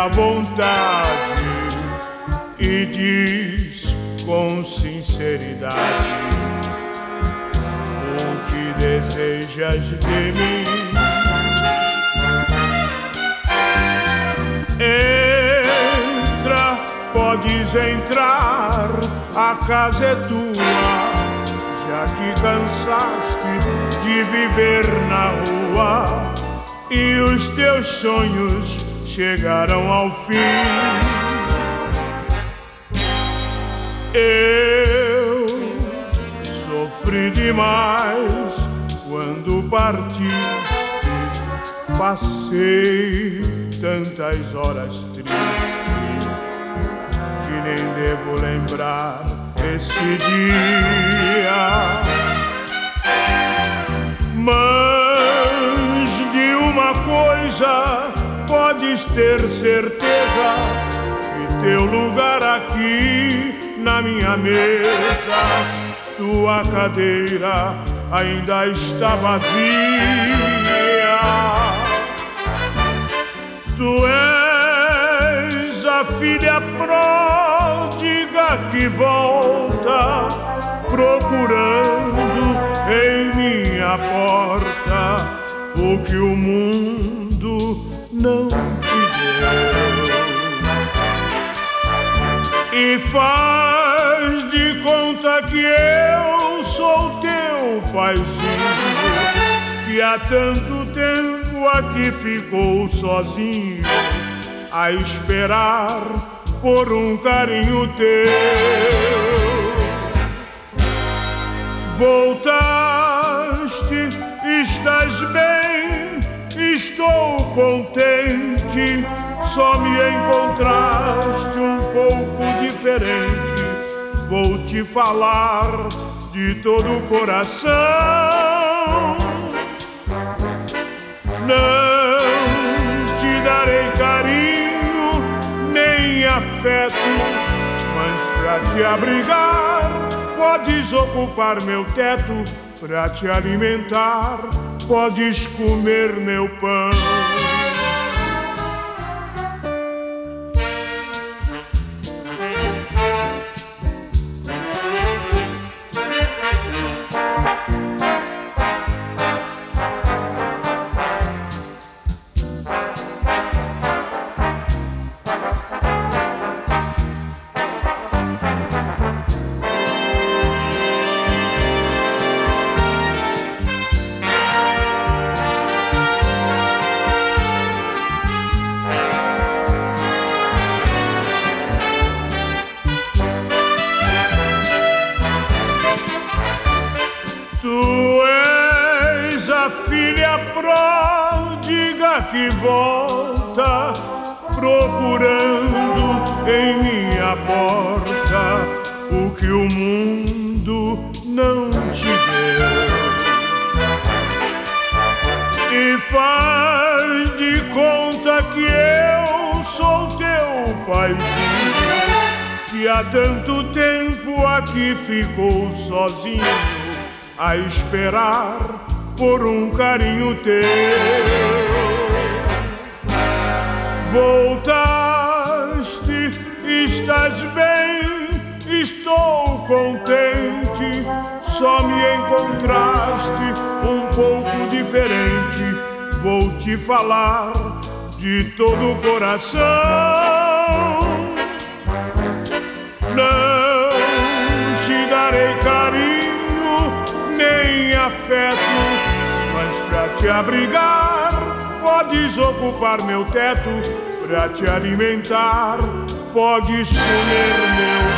à vontade e diz com sinceridade o que desejas de mim. Entra, podes entrar, a casa é tua, já que cansaste de viver na rua e os teus sonhos chegaram ao fim. Eu sofri demais quando partiste, passei tantas horas tristes que nem devo lembrar esse dia. Mas de uma coisa podes ter certeza, que teu lugar aqui na minha mesa, tua cadeira ainda está vazia. Tu és a filha pródiga que volta, procurando em minha porta o que o mundo não te deu. E faz de conta que eu sou teu paizinho, que há tanto tempo aqui ficou sozinho a esperar por um carinho teu. Voltaste, estás bem, estou contente, só me encontraste um pouco diferente. Vou te falar de todo o coração. Não te darei carinho nem afeto, mas pra te abrigar podes ocupar meu teto, pra te alimentar podes comer meu pão. Filha pródiga que volta, procurando em minha porta o que o mundo não te deu. E faz de conta que eu sou teu paizinho, que há tanto tempo aqui ficou sozinho a esperar por um carinho teu. Voltaste, estás bem, estou contente, só me encontraste um pouco diferente. Vou te falar de todo o coração. Não te darei carinho nem afeto, mas pra te abrigar podes ocupar meu teto, pra te alimentar podes comer meu